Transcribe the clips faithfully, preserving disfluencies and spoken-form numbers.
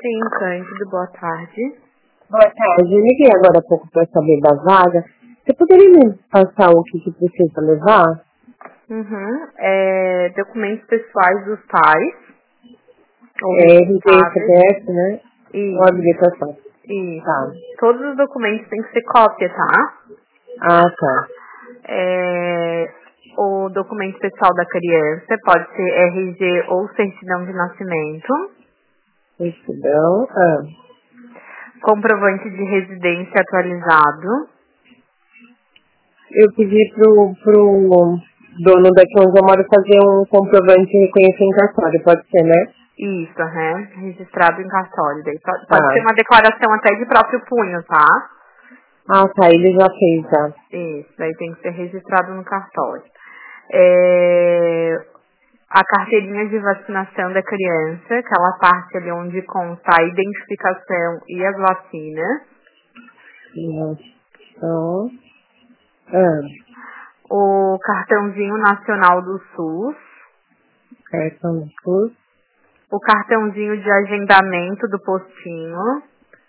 Sim, Cândido, boa tarde. Boa tarde, eu liguei agora há pouco para saber da vaga. Você poderia me passar o que, que precisa levar? Uhum. É, documentos pessoais dos pais. Ou É R G, C responsáveis. P F, né? Ou Isso, habilitação. isso. Tá. Todos os documentos têm que ser cópia, tá? Ah, tá. É, o documento pessoal da criança pode ser R G ou certidão de nascimento. Certidão. Ah. Comprovante de residência atualizado. Eu pedi pro, pro dono daqui onde eu moro fazer um comprovante de reconhecer em cartório, pode ser, né? Isso, aham. Registrado em cartório. Daí pode, pode ser Tá. uma declaração até de próprio punho, tá? Ah, tá, ele já fez, já. Isso, daí tem que ser registrado no cartório. É, a carteirinha de vacinação da criança, aquela parte ali onde consta a identificação e as vacinas. Então, ah, O cartãozinho nacional do SUS. cartão do SUS. O cartãozinho de agendamento do postinho.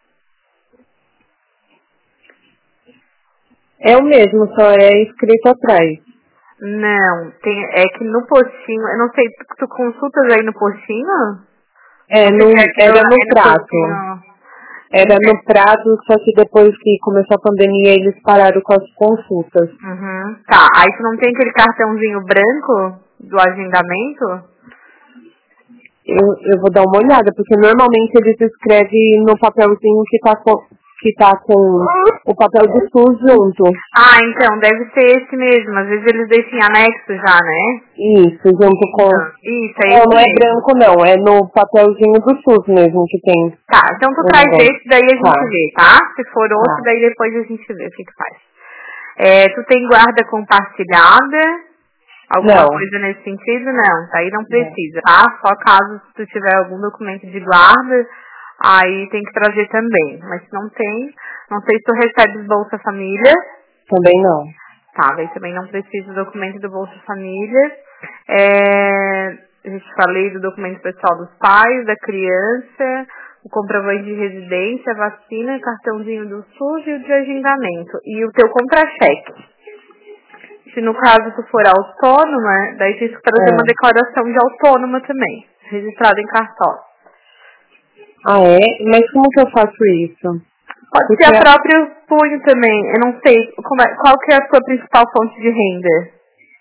É o mesmo, só é escrito atrás. Não, tem, é que no postinho, eu não sei, tu, tu consultas aí no postinho? É, Você no, quer que eu era no aí no prato. postinho? Era no prato, só que depois que começou a pandemia, eles pararam com as consultas. Uhum. Tá, aí tu não tem aquele cartãozinho branco do agendamento? Eu, eu vou dar uma olhada, porque normalmente eles escrevem no papelzinho que tá com, que tá com o papel do SUS junto. Ah, então, deve ser esse mesmo. Às vezes eles deixam em anexo já, né? Isso, junto com... Isso, isso, é Não, esse não é mesmo. branco não, é no papelzinho do SUS mesmo que tem Tá, então tu o traz negócio. esse, daí a gente Tá, vê, tá? Se for outro, tá. daí depois a gente vê o que que faz. É, tu tem guarda compartilhada? Alguma Não. coisa nesse sentido? Não, tá aí não Não. precisa, tá? Só caso tu tiver algum documento de guarda, aí tem que trazer também. Mas se não tem, não sei se tu recebe Bolsa Família. Também não. Tá, daí também não precisa do documento do Bolsa Família. É, a gente falei do documento pessoal dos pais, da criança, o comprovante de residência, a vacina, cartãozinho do SUS e o de agendamento. E o teu contra-cheque. Se no caso tu for autônoma, daí tem que trazer uma É. declaração de autônoma também, registrada em cartório. Ah, é? Mas como que eu faço isso? Pode Porque ser a própria punho também, eu não sei como é, qual que é a sua principal fonte de renda.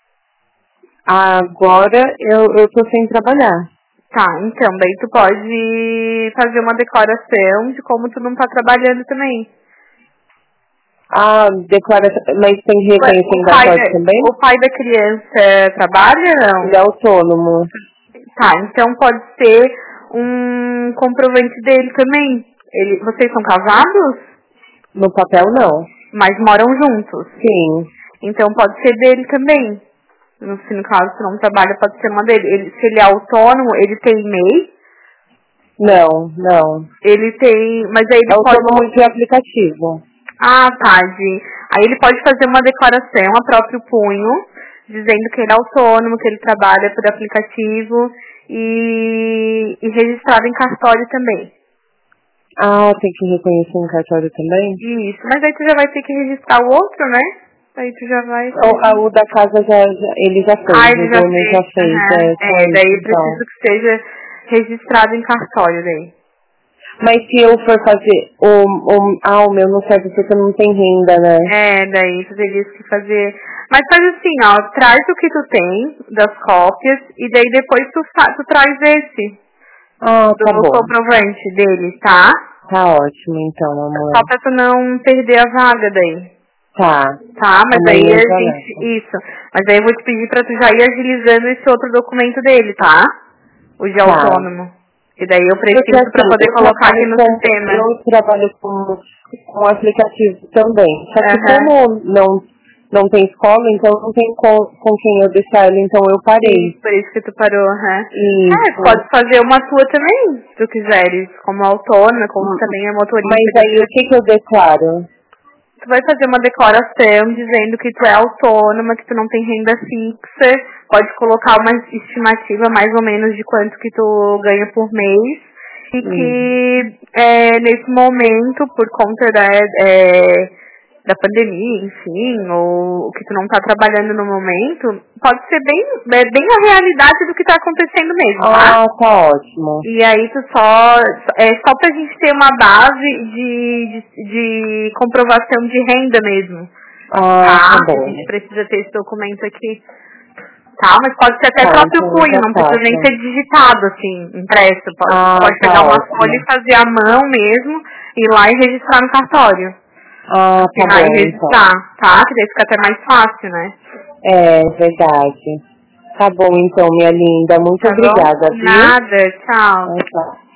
agora eu, eu tô sem trabalhar. Tá, então, daí tu pode fazer uma declaração de como tu não tá trabalhando também. Ah, declaração, mas tem Ué, reconhecimento o em pai, cartório também? da, o pai da criança trabalha ou Ele não? é autônomo. Tá, então pode ser um comprovante dele também. Ele, vocês são casados? No papel, não. Mas moram juntos. Sim. Então pode ser dele também. No, se no caso se não trabalha, pode ser uma dele. Ele, se ele é autônomo, ele tem MEI, Não, não. ele tem. Mas aí É ele pode. autônomo de aplicativo. Ah, tá, de, aí ele pode fazer uma declaração a próprio punho, dizendo que ele é autônomo, que ele trabalha por aplicativo e, e registrado em cartório também. Ah, tem que reconhecer em cartório também? Isso, mas aí tu já vai ter que registrar o outro, né? Aí tu já vai... O, a, o da casa já, já- ele já fez, Ah, o ele já dono fez. já fez, Aham. é só É, daí isso eu preciso então. que seja registrado em cartório daí. Mas se eu for fazer o, o, ah, o meu não serve porque não tem renda, né? É, daí tu teria que fazer... Mas faz assim, ó, traz o que tu tem das cópias e daí depois tu, fa- tu traz esse Ah, tá do bom. comprovante dele, tá? Tá ótimo então, amor. Só pra tu não perder a vaga daí. Tá. Tá, mas aí Amanhã a eu já gente... levo. Isso. Mas aí eu vou te pedir pra tu já ir agilizando esse outro documento dele, tá? O de Tá. autônomo. E daí eu Porque preciso pra assim, poder eu colocar aqui trabalho no com, sistema. eu trabalho com, com aplicativo também. Só que Aham. como não, não tem escola, então não tem com, com quem eu deixar ele, então eu parei. Sim, por isso que tu parou, aham. É, Isso. pode fazer uma tua também, se tu quiseres, como autônoma, como tu também é motorista. Mas aí o que que eu declaro? Tu vai fazer uma declaração dizendo que tu é autônoma, que tu não tem renda fixa, pode colocar uma estimativa mais ou menos de quanto que tu ganha por mês E que é, nesse momento, por conta da, é, da pandemia, enfim, ou que tu não tá trabalhando no momento, pode ser bem, é, bem a realidade do que tá acontecendo mesmo, tá? Ah, tá ótimo. E aí tu só, é só pra gente ter uma base de, de, de comprovação de renda mesmo. Ah, Tá? tá bom. A gente precisa ter esse documento aqui. Tá, mas pode ser até Tá, próprio então punho, já não precisa nem faço. ser digitado, assim, impresso. Pode, Ah, pode tá pegar uma ótimo. folha e fazer à mão mesmo, ir lá e registrar no cartório. Ah, tá Assinar bom, e então. registrar, tá? Que daí fica até mais fácil, né? É, verdade. Tá bom, então, minha linda. Muito Tá bom? obrigada, viu? Nada, tchau. Ah, tá.